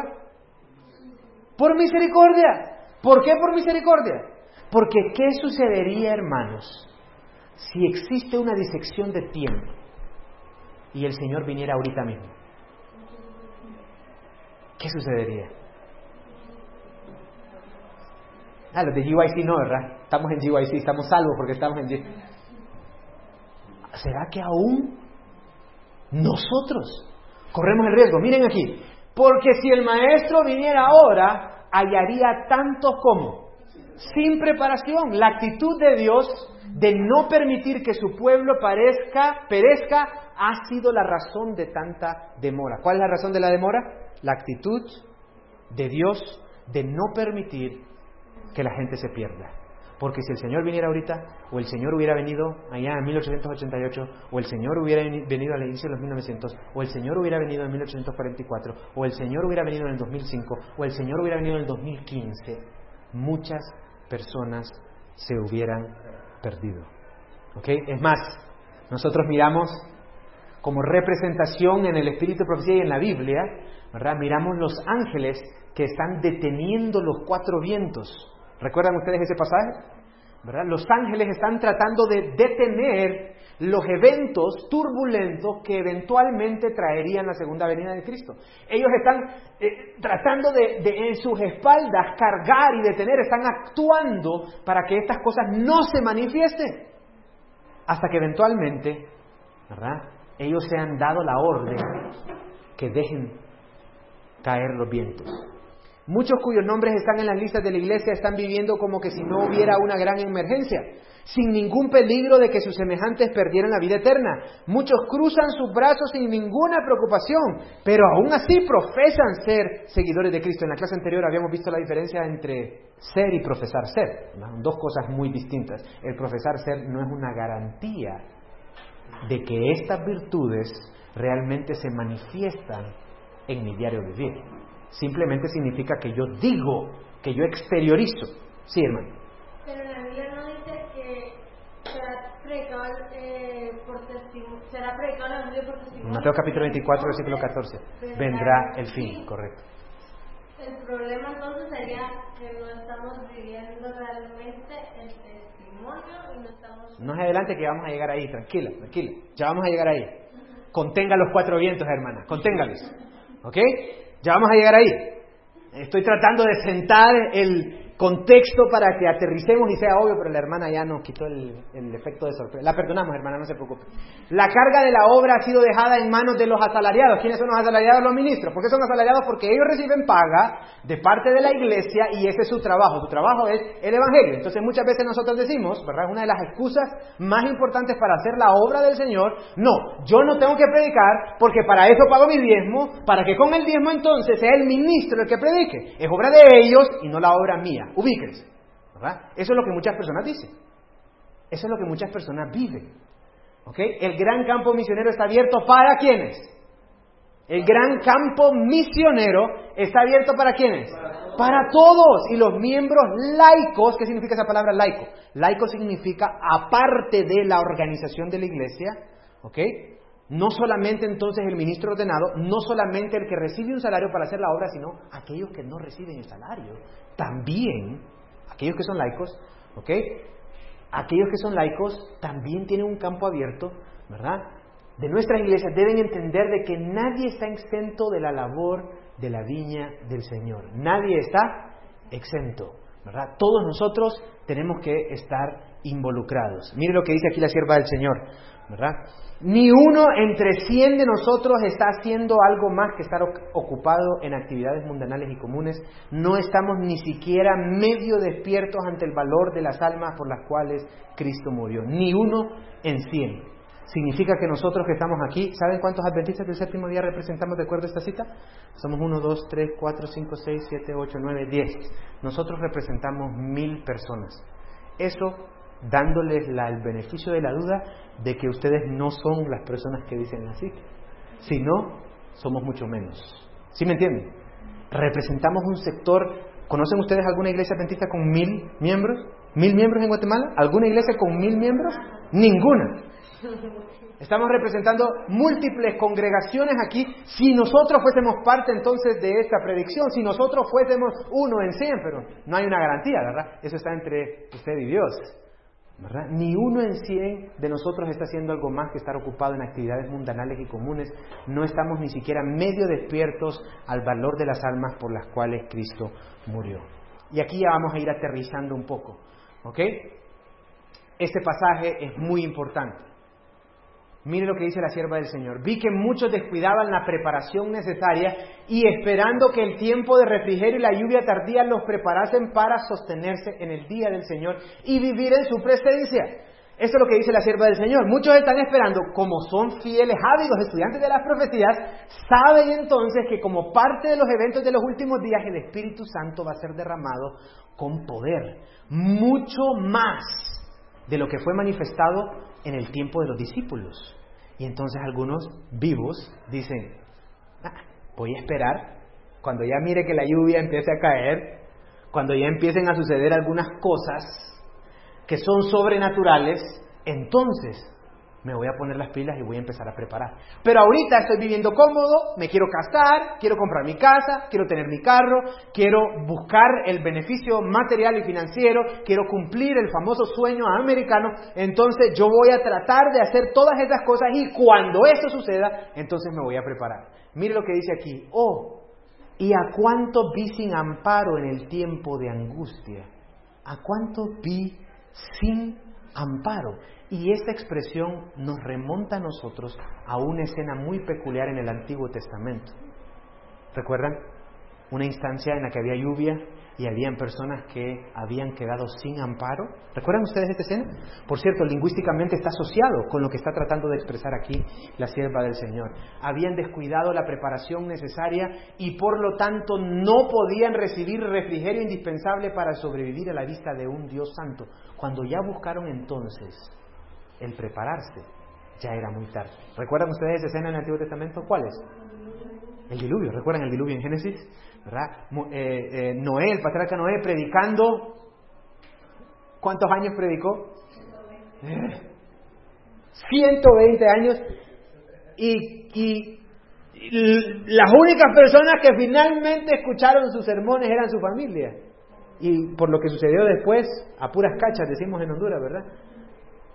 Por misericordia. ¿Por qué por misericordia? Porque ¿qué sucedería, hermanos, si existe una disección de tiempo y el Señor viniera ahorita mismo? ¿Qué sucedería? Ah, los de G Y C no, ¿verdad? Estamos en G Y C, estamos salvos porque estamos en G Y C. ¿Será que aún nosotros corremos el riesgo? Miren aquí, porque si el maestro viniera ahora, hallaría tantos como sin preparación. La actitud de Dios de no permitir que su pueblo parezca, perezca ha sido la razón de tanta demora. ¿Cuál es la razón de la demora? La actitud de Dios de no permitir que la gente se pierda. Porque si el Señor viniera ahorita, o el Señor hubiera venido allá en mil ochocientos ochenta y ocho, o el Señor hubiera venido al inicio de los mil novecientos, o el Señor hubiera venido en mil ochocientos cuarenta y cuatro, o el Señor hubiera venido en el dos mil cinco, o el Señor hubiera venido en el dos mil quince, muchas personas se hubieran perdido. ¿Ok? Es más, nosotros miramos como representación en el Espíritu de Profecía y en la Biblia, ¿verdad? Miramos los ángeles que están deteniendo los cuatro vientos. ¿Recuerdan ustedes ese pasaje? ¿Verdad? Los ángeles están tratando de detener los eventos turbulentos que eventualmente traerían la segunda venida de Cristo. Ellos están eh, tratando de, de en sus espaldas cargar y detener, están actuando para que estas cosas no se manifiesten. Hasta que eventualmente, ¿verdad?, ellos se han dado la orden que dejen caer los vientos. Muchos cuyos nombres están en las listas de la iglesia están viviendo como que si no hubiera una gran emergencia, sin ningún peligro de que sus semejantes perdieran la vida eterna. Muchos cruzan sus brazos sin ninguna preocupación, pero aún así profesan ser seguidores de Cristo. En la clase anterior habíamos visto la diferencia entre ser y profesar ser, ¿no? Dos cosas muy distintas. El profesar ser no es una garantía de que estas virtudes realmente se manifiestan en mi diario vivir. Simplemente significa que yo digo, que yo exteriorizo. Sí, hermano. Pero la Biblia no dice que será predicado eh, por testimonio, será predicado el Evangelio por testimonio. Mateo capítulo veinticuatro, versículo catorce. Vendrá el fin, correcto. El problema entonces sería que no estamos viviendo realmente el testimonio y no estamos... No es adelante que vamos a llegar ahí, tranquila, tranquila. Ya vamos a llegar ahí. Contenga los cuatro vientos, hermana, conténgalos. ¿Ok? Ya vamos a llegar ahí. Estoy tratando de sentar el contexto para que aterricemos y sea obvio, pero la hermana ya nos quitó el, el efecto de sorpresa. La perdonamos, hermana, no se preocupe. La carga de la obra ha sido dejada en manos de los asalariados. ¿Quiénes son los asalariados? Los ministros. ¿Por qué son asalariados? Porque ellos reciben paga de parte de la iglesia y ese es su trabajo. Su trabajo es el evangelio. Entonces muchas veces nosotros decimos, ¿verdad? Una de las excusas más importantes para hacer la obra del Señor: no, yo no tengo que predicar porque para eso pago mi diezmo, para que con el diezmo entonces sea el ministro el que predique. Es obra de ellos y no la obra mía. Ubíquense, ¿verdad? Eso es lo que muchas personas dicen. Eso es lo que muchas personas viven. ¿Ok? El gran campo misionero está abierto para ¿quiénes? El gran campo misionero está abierto para ¿quiénes? Para todos. Y los miembros laicos, ¿qué significa esa palabra laico? Laico significa aparte de la organización de la iglesia, ¿ok? No solamente entonces el ministro ordenado, no solamente el que recibe un salario para hacer la obra, sino aquellos que no reciben el salario. También, aquellos que son laicos, ¿ok? Aquellos que son laicos también tienen un campo abierto, ¿verdad? De nuestras iglesias deben entender de que nadie está exento de la labor de la viña del Señor. Nadie está exento, ¿verdad? Todos nosotros tenemos que estar involucrados. Mire lo que dice aquí la sierva del Señor, ¿verdad? Ni uno entre cien de nosotros está haciendo algo más que estar ocupado en actividades mundanales y comunes. No estamos ni siquiera medio despiertos ante el valor de las almas por las cuales Cristo murió. Ni uno en cien. Significa que nosotros que estamos aquí, ¿saben cuántos adventistas del séptimo día representamos de acuerdo a esta cita? Somos uno, dos, tres, cuatro, cinco, seis, siete, ocho, nueve, diez. Nosotros representamos mil personas. Eso dándoles la, el beneficio de la duda de que ustedes no son las personas que dicen así, sino somos mucho menos. ¿Sí me entienden? Representamos un sector. ¿Conocen ustedes alguna iglesia adventista con mil miembros? ¿Mil miembros en Guatemala? ¿Alguna iglesia con mil miembros? Ninguna. Estamos representando múltiples congregaciones aquí. Si nosotros fuésemos parte entonces de esta predicción, si nosotros fuésemos uno en cien, pero no hay una garantía, ¿verdad? Eso está entre usted y Dios, ¿verdad? Ni uno en cien de nosotros está haciendo algo más que estar ocupado en actividades mundanales y comunes. No estamos ni siquiera medio despiertos al valor de las almas por las cuales Cristo murió. Y aquí ya vamos a ir aterrizando un poco, ¿ok? Este pasaje es muy importante. Mire lo que dice la sierva del Señor. Vi que muchos descuidaban la preparación necesaria y esperando que el tiempo de refrigerio y la lluvia tardía los preparasen para sostenerse en el día del Señor y vivir en su presencia. Eso es lo que dice la sierva del Señor. Muchos están esperando, como son fieles, ávidos estudiantes de las profecías, saben entonces que como parte de los eventos de los últimos días el Espíritu Santo va a ser derramado con poder, mucho más de lo que fue manifestado en el tiempo de los discípulos. Y entonces algunos vivos dicen, ah, voy a esperar cuando ya mire que la lluvia empiece a caer, cuando ya empiecen a suceder algunas cosas que son sobrenaturales, entonces me voy a poner las pilas y voy a empezar a preparar. Pero ahorita estoy viviendo cómodo, me quiero casar, quiero comprar mi casa, quiero tener mi carro, quiero buscar el beneficio material y financiero, quiero cumplir el famoso sueño americano, entonces yo voy a tratar de hacer todas esas cosas y cuando eso suceda, entonces me voy a preparar. Mire lo que dice aquí, oh, ¿y a cuánto vi sin amparo en el tiempo de angustia? ¿A cuánto vi sin amparo? Y esta expresión nos remonta a nosotros a una escena muy peculiar en el Antiguo Testamento. ¿Recuerdan? Una instancia en la que había lluvia y habían personas que habían quedado sin amparo. ¿Recuerdan ustedes esta escena? Por cierto, lingüísticamente está asociado con lo que está tratando de expresar aquí la sierva del Señor. Habían descuidado la preparación necesaria y por lo tanto no podían recibir refrigerio indispensable para sobrevivir a la vista de un Dios santo. Cuando ya buscaron entonces el prepararse, ya era muy tarde. ¿Recuerdan ustedes esa escena en el Antiguo Testamento? ¿Cuál es? El diluvio. ¿Recuerdan el diluvio en Génesis? ¿Verdad? Eh, eh, Noé, el patriarca Noé, predicando. ¿Cuántos años predicó? Eh, ciento veinte años. Y, y, y las únicas personas que finalmente escucharon sus sermones eran su familia. Y por lo que sucedió después, a puras cachas, decimos en Honduras, ¿verdad?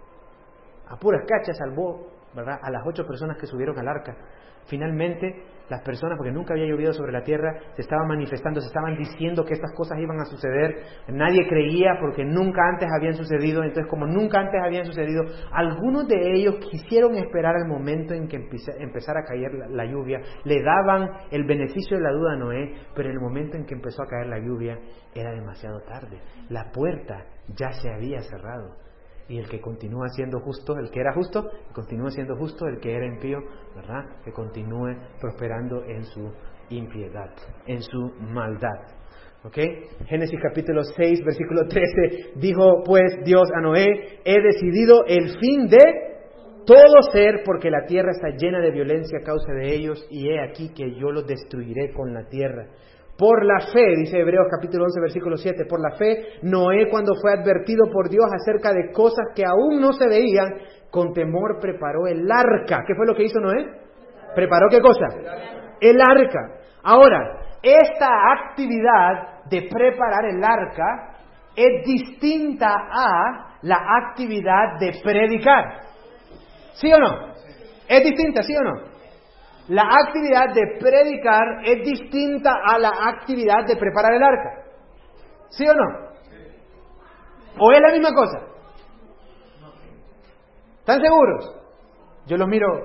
A puras cachas salvó, ¿verdad?, a las ocho personas que subieron al arca. Finalmente, las personas, porque nunca había llovido sobre la tierra, se estaban manifestando, se estaban diciendo que estas cosas iban a suceder. Nadie creía porque nunca antes habían sucedido. Entonces, como nunca antes habían sucedido, algunos de ellos quisieron esperar el momento en que empezara a caer la, la lluvia. Le daban el beneficio de la duda a Noé, pero en el momento en que empezó a caer la lluvia era demasiado tarde. La puerta ya se había cerrado. Y el que continúa siendo justo, el que era justo, continúa siendo justo, el que era impío, ¿verdad?, que continúe prosperando en su impiedad, en su maldad. ¿Ok? Génesis capítulo seis, versículo trece, dijo pues Dios a Noé: he decidido el fin de todo ser, porque la tierra está llena de violencia a causa de ellos, y he aquí que yo los destruiré con la tierra. Por la fe, dice Hebreos capítulo once, versículo siete, por la fe, Noé, cuando fue advertido por Dios acerca de cosas que aún no se veían, con temor preparó el arca. ¿Qué fue lo que hizo Noé? ¿Preparó qué cosa? El arca. Ahora, esta actividad de preparar el arca es distinta a la actividad de predicar. ¿Sí o no? Es distinta, ¿sí o no? La actividad de predicar es distinta a la actividad de preparar el arca. ¿Sí o no? ¿O es la misma cosa? ¿Están seguros? Yo los miro.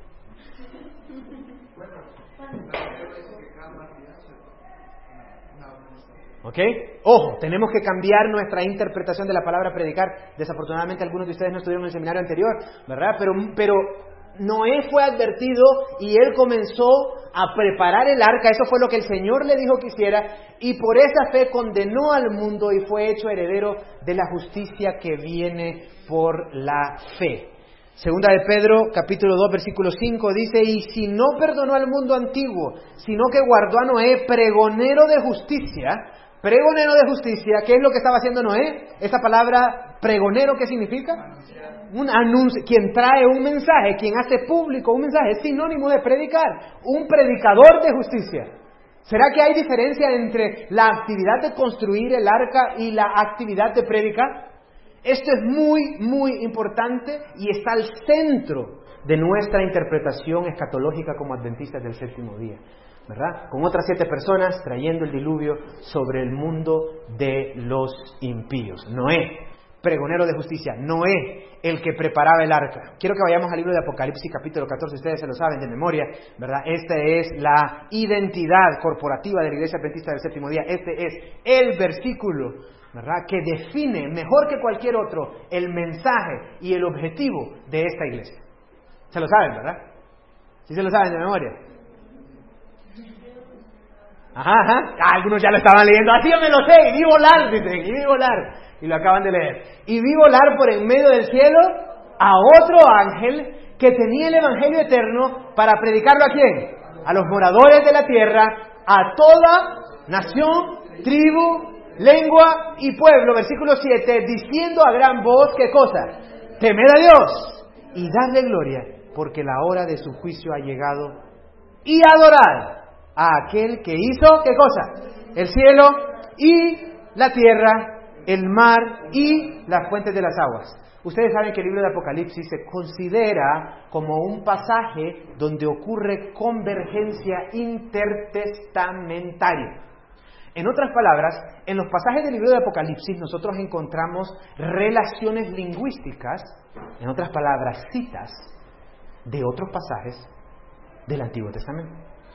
¿Ok? Ojo, tenemos que cambiar nuestra interpretación de la palabra predicar. Desafortunadamente algunos de ustedes no estuvieron en el seminario anterior, ¿verdad? Pero... pero Noé fue advertido y él comenzó a preparar el arca. Eso fue lo que el Señor le dijo que hiciera, y por esa fe condenó al mundo y fue hecho heredero de la justicia que viene por la fe. Segunda de Pedro, capítulo dos, versículo cinco, dice: y si no perdonó al mundo antiguo, sino que guardó a Noé pregonero de justicia. Pregonero de justicia, ¿qué es lo que estaba haciendo Noé? Esa palabra pregonero, ¿qué significa? Un anuncio, quien trae un mensaje, quien hace público un mensaje, es sinónimo de predicar. Un predicador de justicia. ¿Será que hay diferencia entre la actividad de construir el arca y la actividad de predicar? Esto es muy, muy importante y está al centro de nuestra interpretación escatológica como adventistas del séptimo día, ¿verdad? Con otras siete personas trayendo el diluvio sobre el mundo de los impíos. Noé, pregonero de justicia. Noé, el que preparaba el arca. Quiero que vayamos al libro de Apocalipsis capítulo catorce, ustedes se lo saben de memoria, ¿verdad? Esta es la identidad corporativa de la Iglesia Adventista del Séptimo Día. Este es el versículo, ¿verdad?, que define mejor que cualquier otro el mensaje y el objetivo de esta iglesia. Se lo saben, ¿verdad? ¿Sí se lo saben de memoria? Ajá, ajá. Ah, algunos ya lo estaban leyendo. Así yo me lo sé, y vi volar, dicen, y vi volar. Y lo acaban de leer. Y vi volar por en medio del cielo a otro ángel que tenía el evangelio eterno para predicarlo ¿a quién? A los moradores de la tierra, a toda nación, tribu, lengua y pueblo. Versículo siete, diciendo a gran voz, ¿qué cosa? Temed a Dios y dadle gloria, porque la hora de su juicio ha llegado, y adorad a aquel que hizo, ¿qué cosa? El cielo y la tierra, el mar y las fuentes de las aguas. Ustedes saben que el libro de Apocalipsis se considera como un pasaje donde ocurre convergencia intertestamentaria. En otras palabras, en los pasajes del libro de Apocalipsis nosotros encontramos relaciones lingüísticas, en otras palabras, citas de otros pasajes del Antiguo Testamento.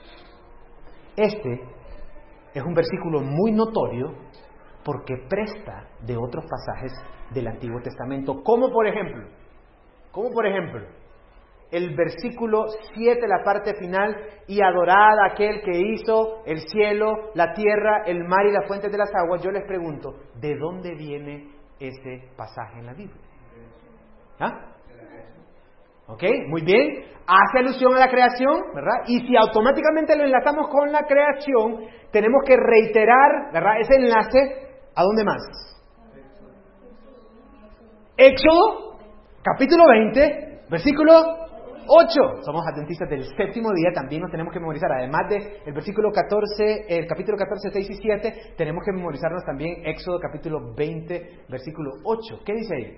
Este es un versículo muy notorio porque presta de otros pasajes del Antiguo Testamento, como por ejemplo, como por ejemplo, el versículo siete, la parte final, y adorad a aquel que hizo el cielo, la tierra, el mar y las fuentes de las aguas. Yo les pregunto, ¿de dónde viene ese pasaje en la Biblia? ¿Ah? ¿Ok? Muy bien. Hace alusión a la creación, ¿verdad? Y si automáticamente lo enlazamos con la creación, tenemos que reiterar, ¿verdad?, ese enlace. ¿A dónde más? Éxodo, capítulo veinte, versículo ocho. Somos adventistas del séptimo día, también nos tenemos que memorizar, además del versículo catorce, el capítulo catorce, seis y siete, tenemos que memorizarnos también Éxodo, capítulo veinte, versículo ocho. ¿Qué dice ahí?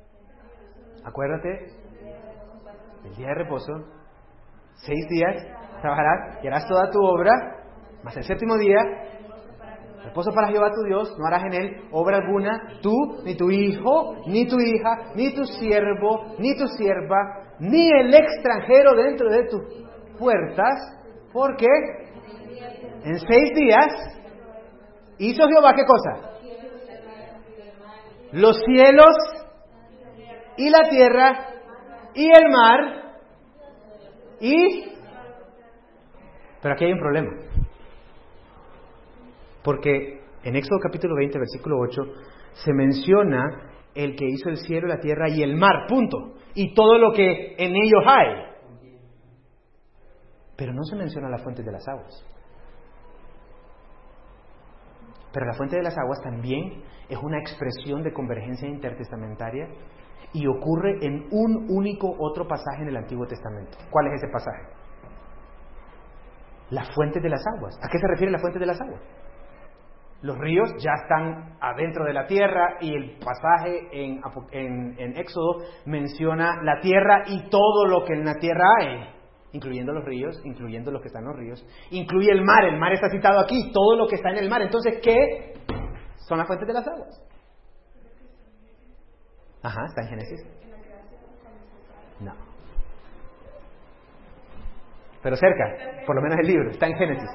Acuérdate, el día de reposo, seis días trabajarás y harás toda tu obra, mas el séptimo día, reposo para Jehová tu Dios, no harás en él obra alguna, tú, ni tu hijo, ni tu hija, ni tu siervo, ni tu sierva, ni el extranjero dentro de tus puertas, porque en seis días hizo Jehová, ¿qué cosa? Los cielos y la tierra y el mar y... Pero aquí hay un problema. Porque en Éxodo capítulo veinte, versículo ocho, se menciona el que hizo el cielo, la tierra y el mar, punto. Y todo lo que en ellos hay. Pero no se menciona la fuente de las aguas. Pero la fuente de las aguas también es una expresión de convergencia intertestamentaria y ocurre en un único otro pasaje en el Antiguo Testamento. ¿Cuál es ese pasaje? La fuente de las aguas. ¿A qué se refiere la fuente de las aguas? Los ríos ya están adentro de la tierra y el pasaje en, en, en Éxodo menciona la tierra y todo lo que en la tierra hay, incluyendo los ríos, incluyendo lo que está en los ríos, incluye el mar, el mar está citado aquí, todo lo que está en el mar. Entonces, ¿qué son las fuentes de las aguas? Ajá, ¿está en Génesis? No. Pero cerca, por lo menos el libro, está en Génesis.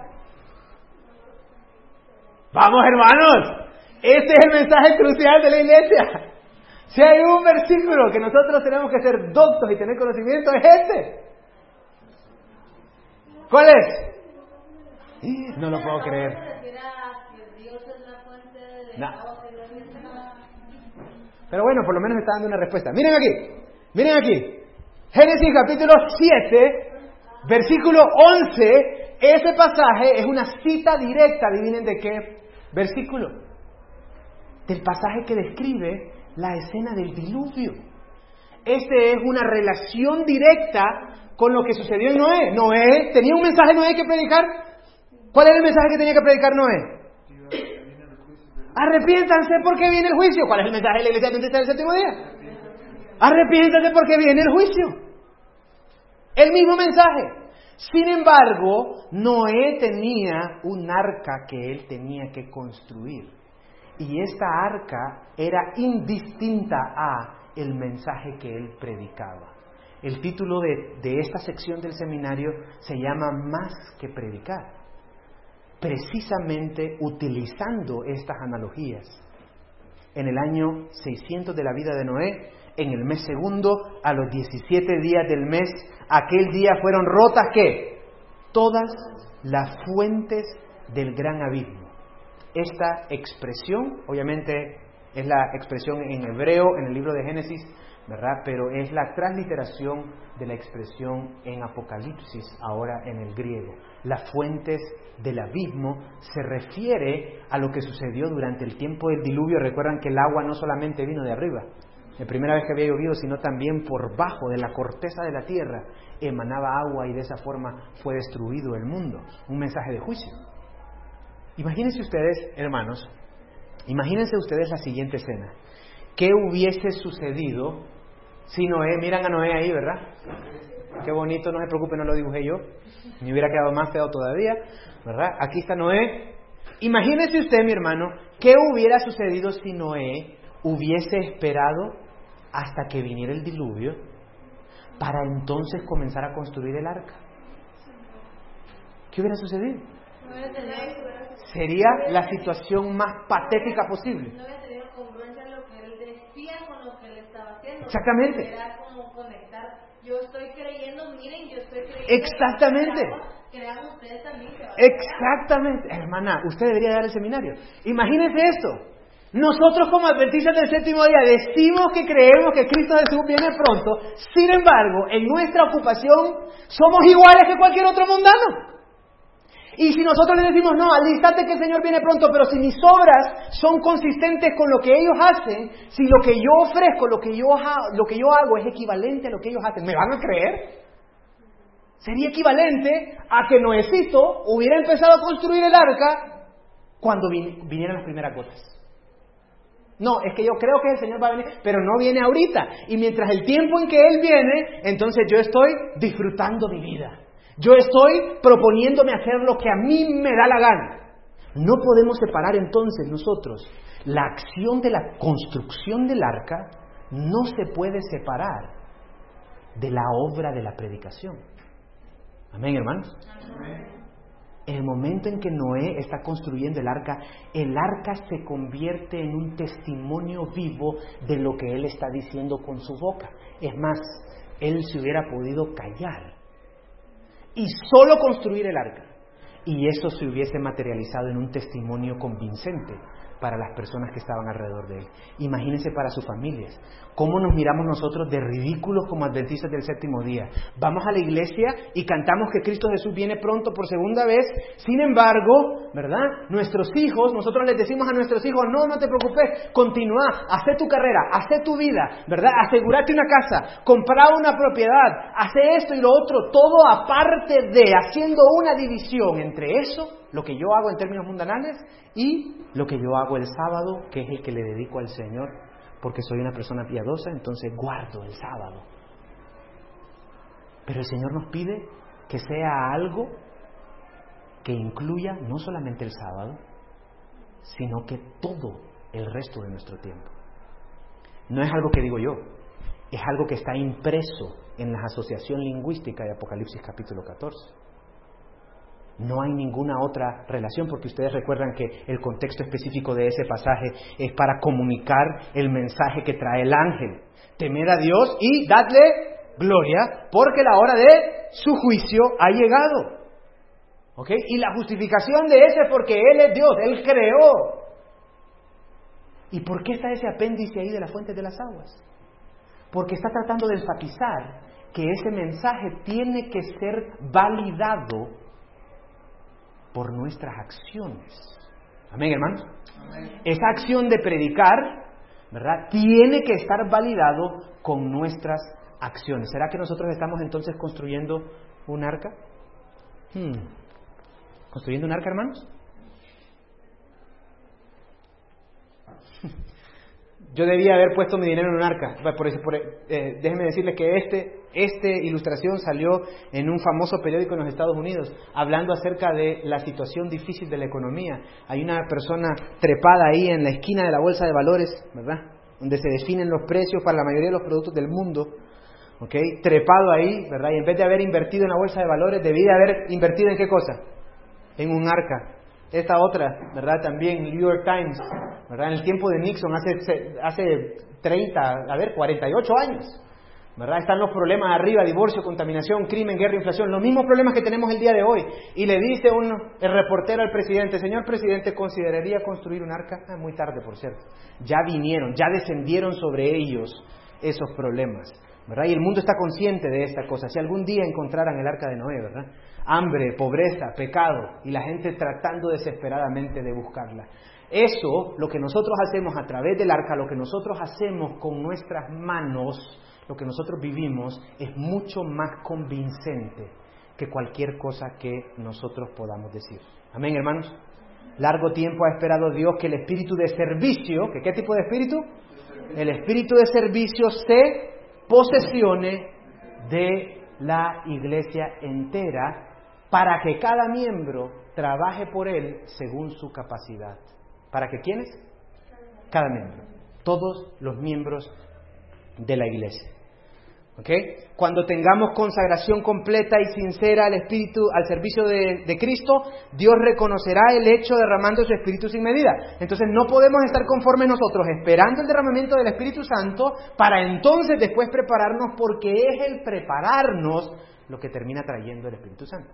¡Vamos, hermanos! Este es el mensaje crucial de la iglesia. Si hay un versículo que nosotros tenemos que ser doctos y tener conocimiento, es este. ¿Cuál es? No lo puedo creer. No. Pero bueno, por lo menos me está dando una respuesta. Miren aquí, miren aquí. Génesis capítulo siete, versículo once. Ese pasaje es una cita directa, adivinen de qué versículo. Del pasaje que describe la escena del diluvio. Este es una relación directa con lo que sucedió en Noé. Noé, ¿tenía un mensaje Noé que predicar? ¿Cuál era el mensaje que tenía que predicar Noé? Arrepiéntanse porque viene el juicio. ¿Cuál es el mensaje de la iglesia adventista del séptimo día? Arrepiéntanse porque viene el juicio. El mismo mensaje. Sin embargo, Noé tenía un arca que él tenía que construir. Y esta arca era indistinta a el mensaje que él predicaba. El título de, de esta sección del seminario se llama Más que predicar. Precisamente utilizando estas analogías. En el año seiscientos de la vida de Noé, en el mes segundo, a los diecisiete días del mes, aquel día fueron rotas, ¿qué? Todas las fuentes del gran abismo. Esta expresión, obviamente, es la expresión en hebreo, en el libro de Génesis, ¿verdad? Pero es la transliteración de la expresión en Apocalipsis, ahora en el griego. Las fuentes del abismo se refiere a lo que sucedió durante el tiempo del diluvio. Recuerdan que el agua no solamente vino de arriba, la primera vez que había llovido, sino también por bajo de la corteza de la tierra emanaba agua y de esa forma fue destruido el mundo. Un mensaje de juicio. Imagínense ustedes, hermanos, imagínense ustedes la siguiente escena. ¿Qué hubiese sucedido si Noé, miran a Noé ahí, ¿verdad? Qué bonito, no se preocupe, no lo dibujé yo. Me hubiera quedado más feo todavía, ¿verdad? Aquí está Noé. Imagínese usted, mi hermano, ¿qué hubiera sucedido si Noé hubiese esperado hasta que viniera el diluvio para entonces comenzar a construir el arca? ¿Qué hubiera sucedido? Sería la situación más patética posible. No había tenido congruencia lo que él decía con lo que él estaba haciendo. Exactamente. Era como conectar. Yo estoy creyendo, miren, yo estoy creyendo. Exactamente. Crean ustedes también. Que Exactamente. Hermana, usted debería dar el seminario. Imagínese esto. Nosotros como adventistas del séptimo día decimos que creemos que Cristo Jesús viene pronto. Sin embargo, en nuestra ocupación somos iguales que cualquier otro mundano. Y si nosotros les decimos, no, alístate que el Señor viene pronto, pero si mis obras son consistentes con lo que ellos hacen, si lo que yo ofrezco, lo que yo, lo que yo hago es equivalente a lo que ellos hacen, ¿me van a creer? Sería equivalente a que Noecito hubiera empezado a construir el arca cuando vin- vinieran las primeras gotas. No, es que yo creo que el Señor va a venir, pero no viene ahorita. Y mientras el tiempo en que Él viene, entonces yo estoy disfrutando mi vida. Yo estoy proponiéndome hacer lo que a mí me da la gana. No podemos separar entonces nosotros la acción de la construcción del arca, no se puede separar de la obra de la predicación. Amén, hermanos. Amén. En el momento en que Noé está construyendo el arca, el arca se convierte en un testimonio vivo de lo que él está diciendo con su boca. Es más, él se hubiera podido callar y solo construir el arca, y eso se hubiese materializado en un testimonio convincente para las personas que estaban alrededor de él. Imagínense para sus familias. ¿Cómo nos miramos nosotros de ridículos como adventistas del séptimo día? Vamos a la iglesia y cantamos que Cristo Jesús viene pronto por segunda vez. Sin embargo, ¿verdad? Nuestros hijos, nosotros les decimos a nuestros hijos, no, no te preocupes, continúa, haz tu carrera, haz tu vida, ¿verdad? Asegúrate una casa, compra una propiedad, haz esto y lo otro, todo aparte de, haciendo una división entre eso, lo que yo hago en términos mundanales, y lo que yo hago el sábado, que es el que le dedico al Señor, porque soy una persona piadosa, entonces guardo el sábado. Pero el Señor nos pide que sea algo que incluya no solamente el sábado, sino que todo el resto de nuestro tiempo. No es algo que digo yo, es algo que está impreso en la asociación lingüística de Apocalipsis capítulo catorce. No hay ninguna otra relación, porque ustedes recuerdan que el contexto específico de ese pasaje es para comunicar el mensaje que trae el ángel. Temed a Dios y dadle gloria, porque la hora de su juicio ha llegado. ¿Ok? Y la justificación de ese es porque Él es Dios, Él creó. ¿Y por qué está ese apéndice ahí de las fuentes de las aguas? Porque está tratando de enfatizar que ese mensaje tiene que ser validado por nuestras acciones. Amén, hermanos. Amén. Esa acción de predicar, ¿verdad?, tiene que estar validado con nuestras acciones. ¿Será que nosotros estamos entonces construyendo un arca? Hmm. ¿Construyendo un arca, hermanos? Yo debía haber puesto mi dinero en un arca. Por eso, por, eh, déjenme decirles que este, esta ilustración salió en un famoso periódico en los Estados Unidos, hablando acerca de la situación difícil de la economía. Hay una persona trepada ahí en la esquina de la bolsa de valores, ¿verdad?, donde se definen los precios para la mayoría de los productos del mundo. ¿Ok? Trepado ahí, ¿verdad? Y en vez de haber invertido en la bolsa de valores, debía haber invertido ¿en qué cosa? En un arca. Esta otra, ¿verdad? También New York Times, ¿verdad? En el tiempo de Nixon, hace, hace treinta, a ver, cuarenta y ocho años, ¿verdad? Están los problemas arriba, divorcio, contaminación, crimen, guerra, inflación, los mismos problemas que tenemos el día de hoy. Y le dice un, el reportero al presidente, señor presidente, ¿consideraría construir un arca? Ah, muy tarde, por cierto. Ya vinieron, ya descendieron sobre ellos esos problemas, ¿verdad? Y el mundo está consciente de esta cosa. Si algún día encontraran el arca de Noé, ¿verdad?, hambre, pobreza, pecado, y la gente tratando desesperadamente de buscarla. Eso, lo que nosotros hacemos a través del arca, lo que nosotros hacemos con nuestras manos, lo que nosotros vivimos, es mucho más convincente que cualquier cosa que nosotros podamos decir. Amén, hermanos. Largo tiempo ha esperado Dios que el espíritu de servicio, ¿que qué tipo de espíritu? El espíritu de servicio se posesione de la iglesia entera, para que cada miembro trabaje por él según su capacidad. ¿Para que quiénes? Cada miembro. Todos los miembros de la iglesia. ¿Ok? Cuando tengamos consagración completa y sincera al Espíritu, al servicio de, de Cristo, Dios reconocerá el hecho derramando su Espíritu sin medida. Entonces no podemos estar conformes nosotros esperando el derramamiento del Espíritu Santo para entonces después prepararnos, porque es el prepararnos lo que termina trayendo el Espíritu Santo.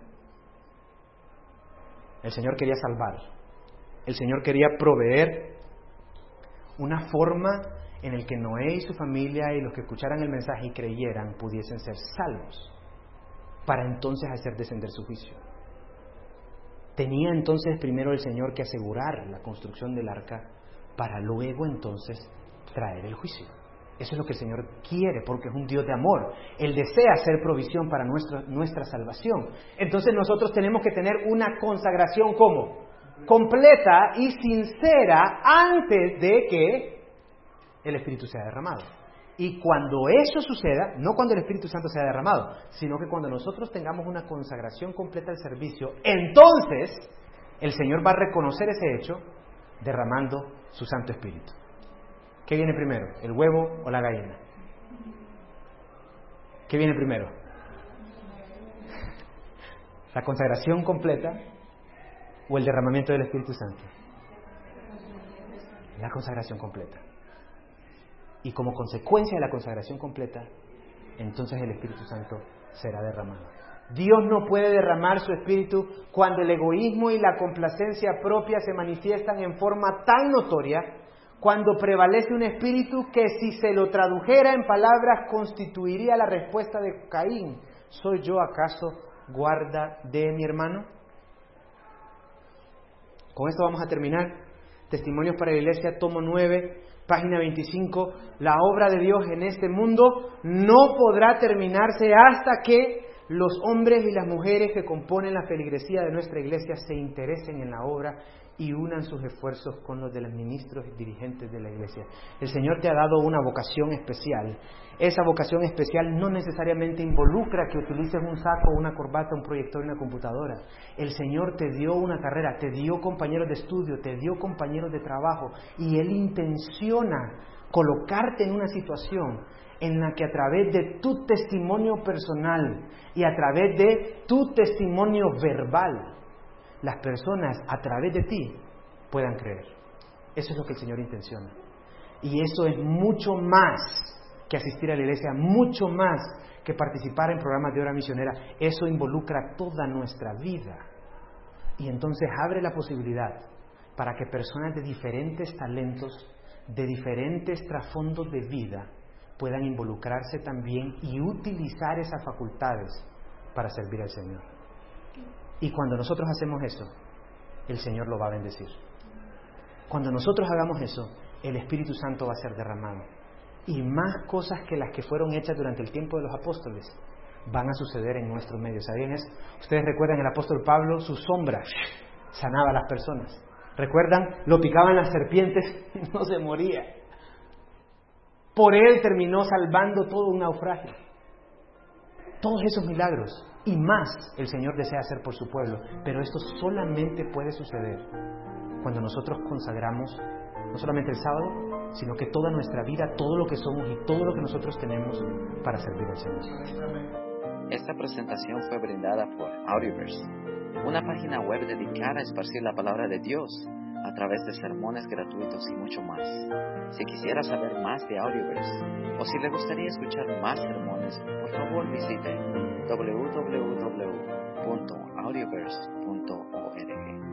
El Señor quería salvar. El Señor quería proveer una forma en el que Noé y su familia y los que escucharan el mensaje y creyeran pudiesen ser salvos, para entonces hacer descender su juicio. Tenía entonces primero el Señor que asegurar la construcción del arca, para luego entonces traer el juicio. Eso es lo que el Señor quiere, porque es un Dios de amor. Él desea hacer provisión para nuestra, nuestra salvación. Entonces nosotros tenemos que tener una consagración ¿cómo? Completa y sincera antes de que el Espíritu sea derramado. Y cuando eso suceda, no cuando el Espíritu Santo sea derramado, sino que cuando nosotros tengamos una consagración completa al servicio, entonces el Señor va a reconocer ese hecho derramando su Santo Espíritu. ¿Qué viene primero, el huevo o la gallina? ¿Qué viene primero? ¿La consagración completa o el derramamiento del Espíritu Santo? La consagración completa. Y como consecuencia de la consagración completa, entonces el Espíritu Santo será derramado. Dios no puede derramar su Espíritu cuando el egoísmo y la complacencia propia se manifiestan en forma tan notoria, cuando prevalece un espíritu que, si se lo tradujera en palabras, constituiría la respuesta de Caín: ¿soy yo acaso guarda de mi hermano? Con esto vamos a terminar. Testimonios para la Iglesia, tomo nueve, página veinticinco. La obra de Dios en este mundo no podrá terminarse hasta que los hombres y las mujeres que componen la feligresía de nuestra Iglesia se interesen en la obra y unan sus esfuerzos con los de los ministros y dirigentes de la Iglesia. El Señor te ha dado una vocación especial. Esa vocación especial no necesariamente involucra que utilices un saco, una corbata, un proyector y una computadora. El Señor te dio una carrera, te dio compañeros de estudio, te dio compañeros de trabajo, y Él intenciona colocarte en una situación en la que a través de tu testimonio personal y a través de tu testimonio verbal, las personas a través de ti puedan creer. Eso es lo que el Señor intenciona. Y eso es mucho más que asistir a la iglesia, mucho más que participar en programas de obra misionera. Eso involucra toda nuestra vida. Y entonces abre la posibilidad para que personas de diferentes talentos, de diferentes trasfondos de vida, puedan involucrarse también y utilizar esas facultades para servir al Señor. Y cuando nosotros hacemos eso, el Señor lo va a bendecir. Cuando nosotros hagamos eso, el Espíritu Santo va a ser derramado. Y más cosas que las que fueron hechas durante el tiempo de los apóstoles van a suceder en nuestro medio. ¿Sabían eso? Ustedes recuerdan el apóstol Pablo, su sombra sanaba a las personas. ¿Recuerdan? Lo picaban las serpientes y no se moría. Por él terminó salvando todo un naufragio. Todos esos milagros y más el Señor desea hacer por su pueblo, pero esto solamente puede suceder cuando nosotros consagramos no solamente el sábado, sino que toda nuestra vida, todo lo que somos y todo lo que nosotros tenemos para servir al Señor. Esta presentación fue brindada por Audioverse, una página web dedicada a esparcir la palabra de Dios a través de sermones gratuitos y mucho más. Si quisiera saber más de Audioverse o si le gustaría escuchar más sermones, por favor visite doble u doble u doble u punto audioverse punto org.